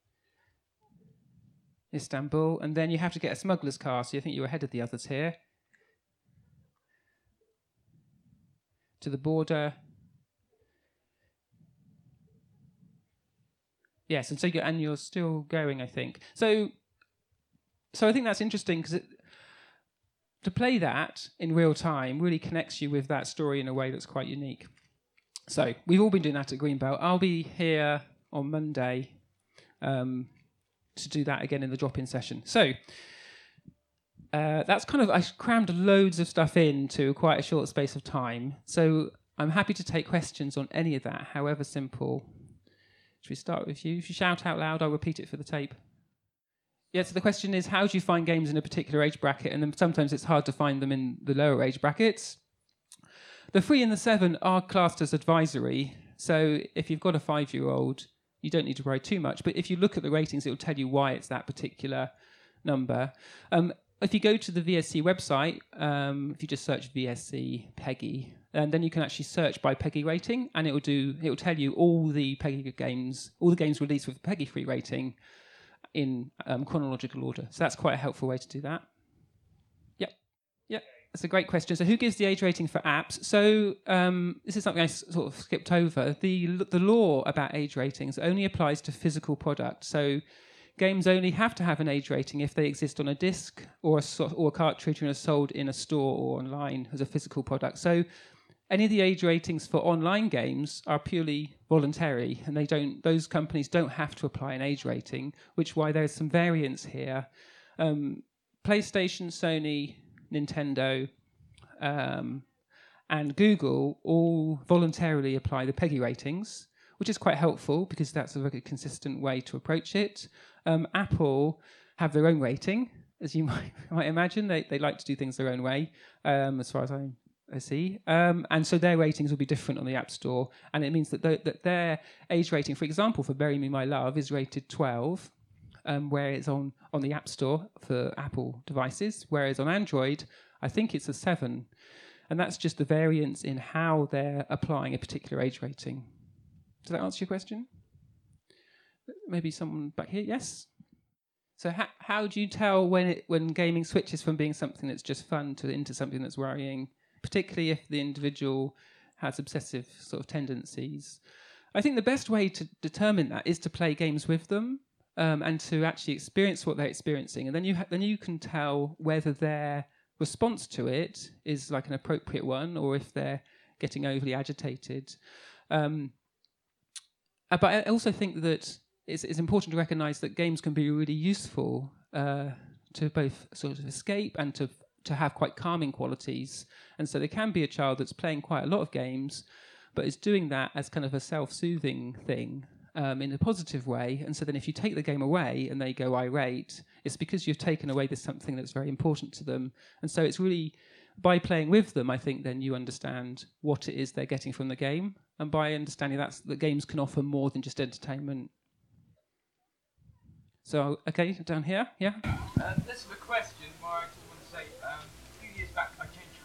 Istanbul. And then you have to get a smuggler's car, so you think you're ahead of the others here. To the border. Yes, and so you're still going, I think. So I think that's interesting because to play that in real time really connects you with that story in a way that's quite unique. So we've all been doing that at Greenbelt. I'll be here on Monday to do that again in the drop-in session. So that's kind of, I crammed loads of stuff into quite a short space of time. So I'm happy to take questions on any of that, however simple. Should we start with you? If you shout out loud, I'll repeat it for the tape. Yeah, so the question is, how do you find games in a particular age bracket? And then sometimes it's hard to find them in the lower age brackets. The 3 and the 7 are classed as advisory. So if you've got a 5-year-old, you don't need to worry too much. But if you look at the ratings, it will tell you why it's that particular number. If you go to the VSC website, if you just search VSC PEGI, and then you can actually search by PEGI rating, and it will tell you all the PEGI games, all the games released with PEGI 3 rating in chronological order. So that's quite a helpful way to do that. Yep, that's a great question. So who gives the age rating for apps? So this is something I sort of skipped over. The law about age ratings only applies to physical products. So games only have to have an age rating if they exist on a disc or a cartridge and are sold in a store or online as a physical product. So any of the age ratings for online games are purely voluntary, and those companies don't have to apply an age rating, which is why there's some variance here. PlayStation, Sony, Nintendo, and Google all voluntarily apply the PEGI ratings, which is quite helpful because that's a very consistent way to approach it. Apple have their own rating, as you might imagine. They like to do things their own way, as far as I see. And so their ratings will be different on the App Store. And it means that their age rating, for example, for Bury Me My Love is rated 12, where it's on the App Store for Apple devices, whereas on Android, I think it's a 7. And that's just the variance in how they're applying a particular age rating. Does that answer your question? Maybe someone back here? Yes? So how do you tell when gaming switches from being something that's just fun into something that's worrying, particularly if the individual has obsessive sort of tendencies? I think the best way to determine that is to play games with them and to actually experience what they're experiencing. And then you can tell whether their response to it is like an appropriate one or if they're getting overly agitated. But I also think that it's important to recognise that games can be really useful to both sort of escape and to have quite calming qualities. And so there can be a child that's playing quite a lot of games, but is doing that as kind of a self-soothing thing in a positive way. And so then if you take the game away and they go irate, it's because you've taken away something that's very important to them. And so it's really, by playing with them, I think then you understand what it is they're getting from the game. And by understanding that games can offer more than just entertainment. So, okay, down here, yeah? This is a question where I just want to say, a few years back I changed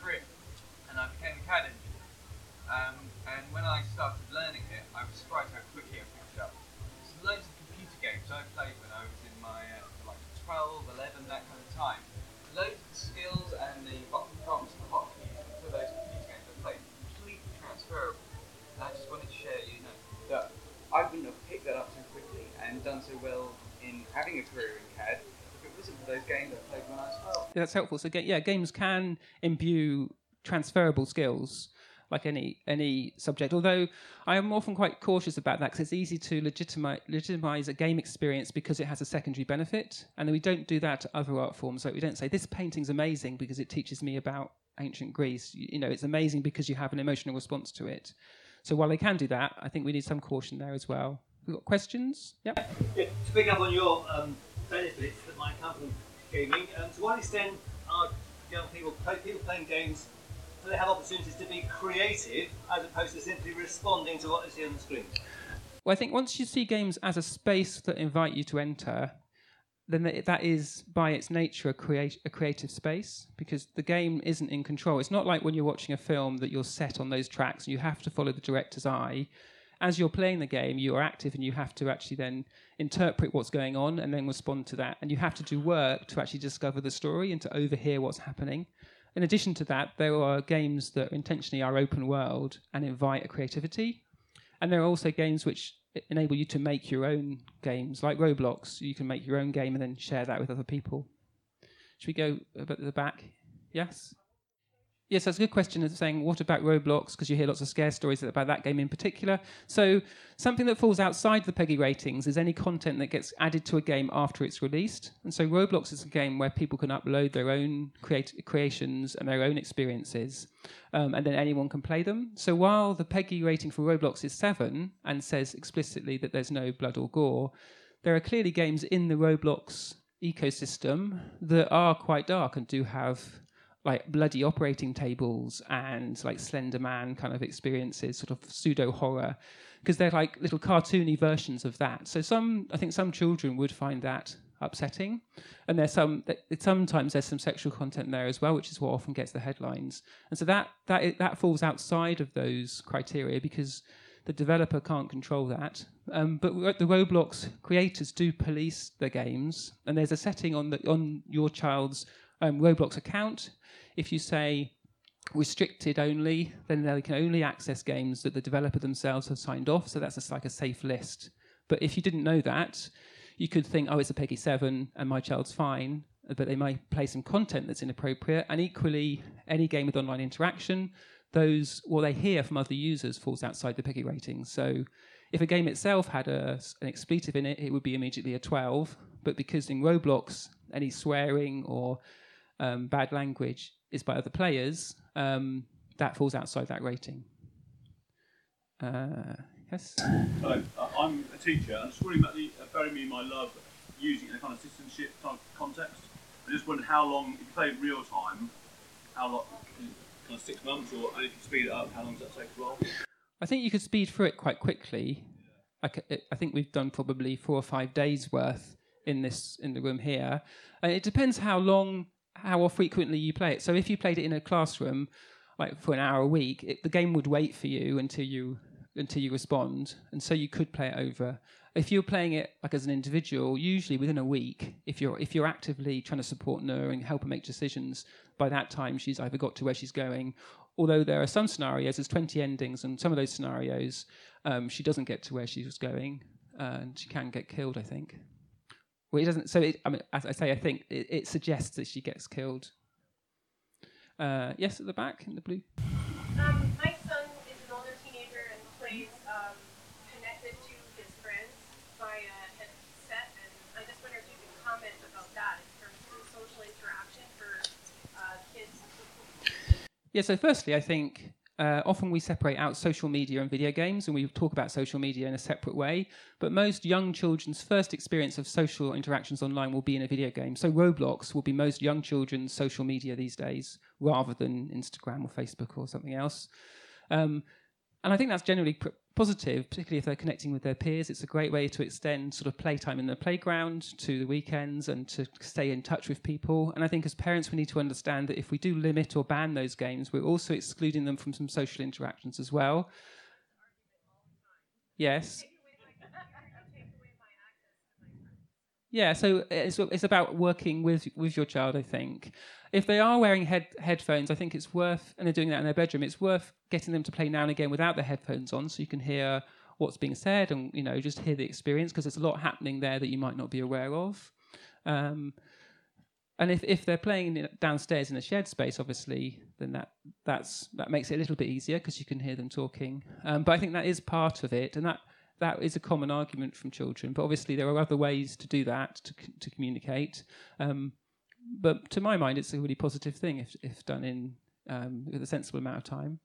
when I started learning it, I was surprised how quickly I picked it up. There's loads of computer games I played when I was in my like 12, 11, that kind of time. Loads of the skills and the prompts and hotkeys for those computer games I played are completely transferable. And I just wanted to share, that I wouldn't have picked that up so quickly and done so well in having a career in CAD if it wasn't for those games I played when I was 12. Yeah, that's helpful. So, games can imbue transferable skills like any subject, although I am often quite cautious about that because it's easy to legitimize a game experience because it has a secondary benefit, and then we don't do that to other art forms. Like we don't say, this painting's amazing because it teaches me about ancient Greece. It's amazing because you have an emotional response to it. So while they can do that, I think we need some caution there as well. We've got questions? Yep. Yeah, to pick up on your benefits that might come from gaming, to what extent are young people playing games, do they have opportunities to be creative as opposed to simply responding to what they see on the screen? Well, I think once you see games as a space that invite you to enter, then that is by its nature a creative space, because the game isn't in control. It's not like when you're watching a film that you're set on those tracks and you have to follow the director's eye. As you're playing the game, you are active and you have to actually then interpret what's going on and then respond to that. And you have to do work to actually discover the story and to overhear what's happening. In addition to that, there are games that intentionally are open world and invite a creativity. And there are also games which enable you to make your own games, like Roblox. You can make your own game and then share that with other people. Should we go at the back? Yes? Yes, that's a good question of saying, what about Roblox? Because you hear lots of scare stories about that game in particular. So something that falls outside the PEGI ratings is any content that gets added to a game after it's released. And so Roblox is a game where people can upload their own creations and their own experiences, and then anyone can play them. So while the PEGI rating for Roblox is 7 and says explicitly that there's no blood or gore, there are clearly games in the Roblox ecosystem that are quite dark and do have like bloody operating tables and like Slender Man kind of experiences, sort of pseudo horror, because they're like little cartoony versions of that. So I think some children would find that upsetting, and sometimes there's some sexual content there as well, which is what often gets the headlines. And so that falls outside of those criteria because the developer can't control that. But the Roblox creators do police their games, and there's a setting on your child's Roblox account. If you say restricted only, then they can only access games that the developer themselves have signed off, so that's like a safe list. But if you didn't know that, you could think, oh, it's a PEGI 7 and my child's fine, but they might play some content that's inappropriate. And equally, any game with online interaction, what they hear from other users falls outside the PEGI rating. So if a game itself had an expletive in it, it would be immediately a 12. But because in Roblox, any swearing or bad language is by other players, that falls outside that rating. Yes? Hello, I'm a teacher. I'm just wondering about Bury Me in My Love using it in a kind of citizenship type context. I just wondered how long, if you play it real time, how long, kind of 6 months, or if you speed it up, how long does that take as well? I think you could speed through it quite quickly. I think we've done probably 4 or 5 days worth in the room here. And it depends how frequently you play it. So if you played it in a classroom, like for an hour a week, the game would wait for you until you respond, and so you could play it over. If you're playing it like as an individual, usually within a week, if you're actively trying to support Noor and help her make decisions, by that time she's either got to where she's going. Although there are some scenarios, there's 20 endings, and some of those scenarios, she doesn't get to where she was going, and she can get killed, I think. Well, it doesn't. So, as I say, I think it suggests that she gets killed. Yes, at the back in the blue. My son is an older teenager and plays connected to his friends via a headset, and I just wonder if you can comment about that in terms of social interaction for kids. Yeah. So, firstly, I think often we separate out social media and video games, and we talk about social media in a separate way. But most young children's first experience of social interactions online will be in a video game. So Roblox will be most young children's social media these days, rather than Instagram or Facebook or something else. And I think that's generally positive, particularly if they're connecting with their peers. It's a great way to extend sort of playtime in the playground to the weekends and to stay in touch with people. And I think as parents, we need to understand that if we do limit or ban those games, we're also excluding them from some social interactions as well. Yes. Yeah, so it's about working with your child, I think. If they are wearing headphones, I think it's worth, and they're doing that in their bedroom, it's worth getting them to play now and again without their headphones on, so you can hear what's being said and, you know, just hear the experience, because there's a lot happening there that you might not be aware of. And if they're playing downstairs in a shared space, obviously, then that makes it a little bit easier because you can hear them talking. But I think that is part of it, and that is a common argument from children. But obviously, there are other ways to do that, to communicate. But to my mind, it's a really positive thing if done in with a sensible amount of time.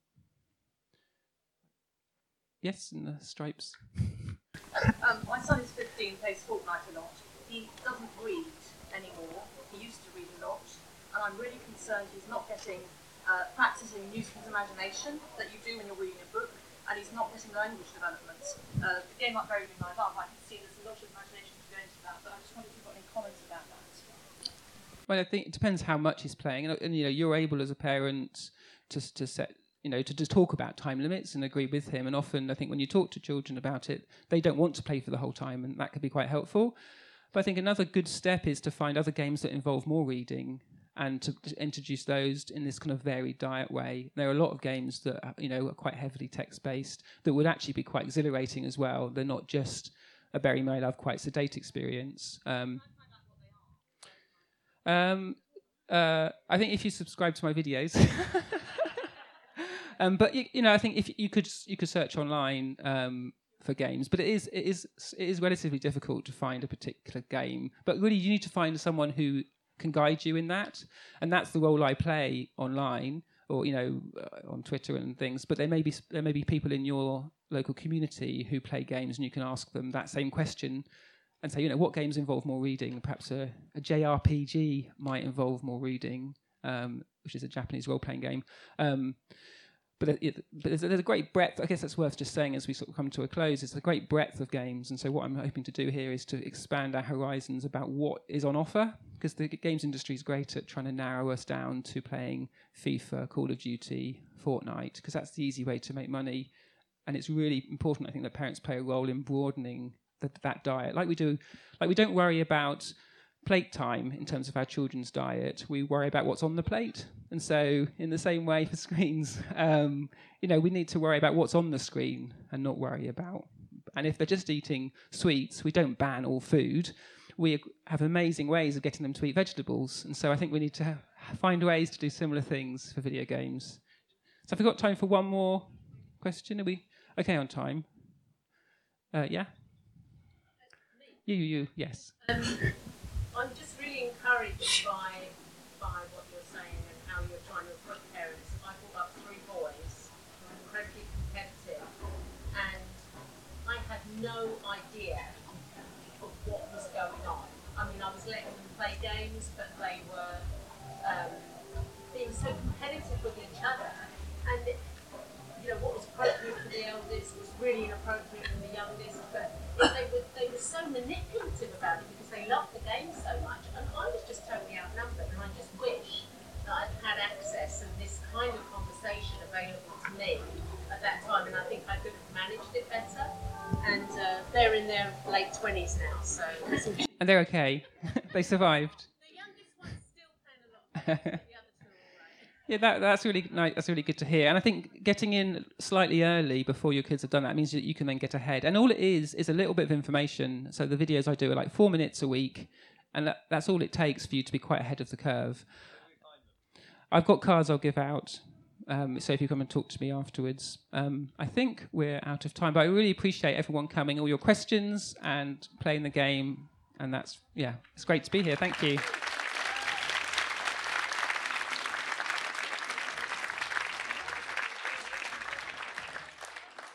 Yes, in the stripes. My son is 15, plays Fortnite a lot. He doesn't read anymore. He used to read a lot, and I'm really concerned he's not getting practicing use of his imagination that you do when you're reading a book, and he's not getting language development. The game Up Very Big Live Up, I can see there's a lot of imagination to go into that, but I just wondered if you've got any comments about that. Well, I think it depends how much he's playing, and you know, you're able as a parent to set, you know, to just talk about time limits and agree with him. And often, I think when you talk to children about it, they don't want to play for the whole time, and that could be quite helpful. But I think another good step is to find other games that involve more reading and to introduce those in this kind of varied diet way. There are a lot of games that, you know, are quite heavily text-based that would actually be quite exhilarating as well. They're not just a Bury My Love, quite sedate experience. I think if you subscribe to my videos, but you know, I think if you could search online for games, but it is relatively difficult to find a particular game. But really, you need to find someone who can guide you in that, and that's the role I play online, or you know, on Twitter and things. But there may be people in your local community who play games, and you can ask them that same question and say, you know, what games involve more reading? Perhaps a JRPG might involve more reading, which is a Japanese role-playing game. But there's a great breadth. I guess that's worth just saying as we sort of come to a close. It's a great breadth of games, and so what I'm hoping to do here is to expand our horizons about what is on offer, because the games industry is great at trying to narrow us down to playing FIFA, Call of Duty, Fortnite, because that's the easy way to make money, and it's really important, I think, that parents play a role in broadening that diet. Like we don't worry about plate time in terms of our children's diet. We worry about what's on the plate. And so in the same way for screens, you know, we need to worry about what's on the screen and not worry about. And if they're just eating sweets, we don't ban all food. We have amazing ways of getting them to eat vegetables. And so I think we need to find ways to do similar things for video games. So have we got time for one more question? Are we okay on time? Yeah? You, yes. I'm just really encouraged by what you're saying and how you're trying to equip parents. I brought up 3 boys who are incredibly competitive, and I had no idea of what was going on. I mean, I was letting them play games, but they were being so competitive with each other. And you know, what was appropriate for the eldest was really inappropriate for the youngest, but they were so manipulative about it because they loved the game so much, and I was just totally outnumbered, and I just wish that I'd had access and this kind of conversation available to me at that time, and I think I could have managed it better. And they're in their late 20s now, so... And they're okay. They survived. The youngest one's still playing a lot. The other 2 are all right. Yeah, that's really nice. That's really good to hear. And I think getting in slightly early before your kids have done that means that you can then get ahead. And all it is a little bit of information. So the videos I do are like 4 minutes a week, and that's all it takes for you to be quite ahead of the curve. I've got cards I'll give out. So if you come and talk to me afterwards. I think we're out of time, but I really appreciate everyone coming, all your questions and playing the game. And it's great to be here. Thank you.